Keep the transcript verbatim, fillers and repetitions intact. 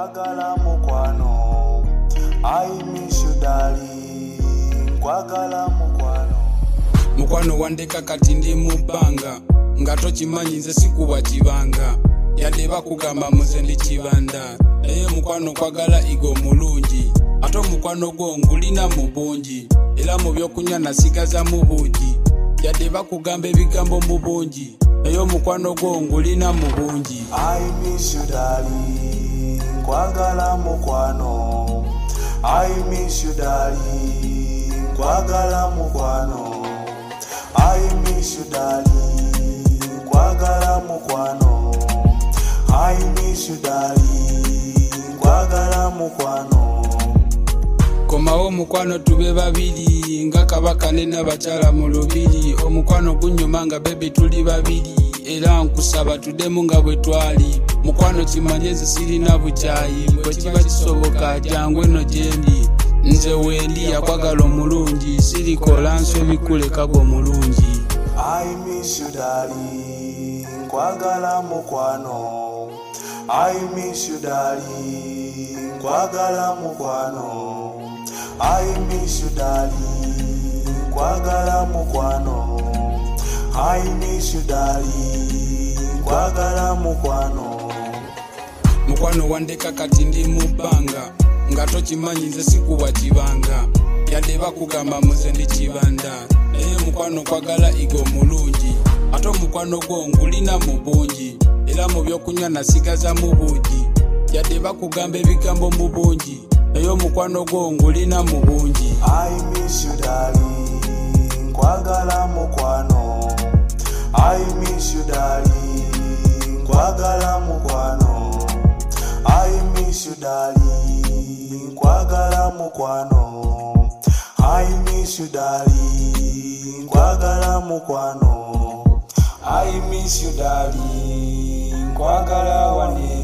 Kwagala mukwano, I miss you darling. Kwagala mukwano. Mukwano wandeka kati ndi mubanga, nga tokimanyi nze sikuwa kibanga. Yadde bakugamba muze ndi kibanda, naye mukwano kwagala igo mulungi. Ate omukwano gwo ngulina mu bungi, era mu byokunywa nasigaza mu bugi. Yadde bakugamba ebigambo mu bungi, naye omukwano gwo ngulina mu bungi. I miss you darling. Kwagala mukwano, I miss you darling. Kwagala mukwano, I miss you darling. Kwagala mukwano, I miss you darling. Kwagala mukwano. Komawo mukwano tube babiri, nga kabaka ne n'abakyala mu lubiri. Omukwano gunyuma nga baby tuli babiri, era nkusaba tudemu nga bwe twali. Mukwano kimanye nze sirina bukyayi, bwe kiba kisoboka jangu eno gyendi. Nze wendi yakwagala omulungi, sirikola nso ebikuleka gwo mulungi. I miss you darling. Kwagala mukwano, I miss you darling. Kwagala mukwano, I miss you darling. Kwagala mukwano, I miss you darling. Kwagala mukwano. Mukwano wandeka kati ndi mubanga, nga tokimanyi nze sikuwa kibanga. Yadde bakugamba muze ndi kibanda, naye mukwano kwagala igo mulungi. Ate omukwano gwo ngulina mu bungi, era mu byokunywa nasigaza mu bugi. Yadde bakugamba ebigambo mu bungi, naye omukwano gwo ngulina mu bungi. I miss you darling. Kwagala mukwano, I miss you darling. Kwagala mukwano, I miss you darling. Kwagala mukwano, I miss you darling. Kwagala mukwano, I miss you darling. Kwagala wane.